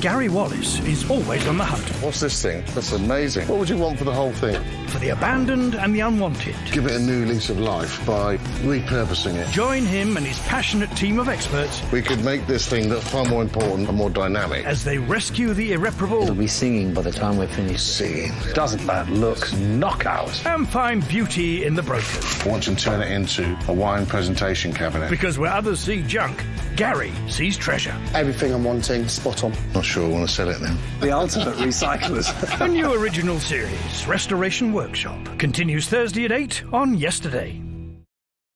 Gary Wallace is always on the hunt. What's this thing? That's amazing. What would you want for the whole thing? For the abandoned and the unwanted. Give it a new lease of life by repurposing it. Join him and his passionate team of experts. We could make this thing look far more important and more dynamic. As they rescue the irreparable. It'll be singing by the time we're finished. Singing. Doesn't that look knockout? And find beauty in the broken. Once and turn it into a wine presentation cabinet. Because where others see junk, Gary sees treasure. Everything I'm wanting, spot on. Not sure I want to sell it now. The ultimate recyclers. A new original series, Restoration Workshop, continues Thursday at 8 on Yesterday.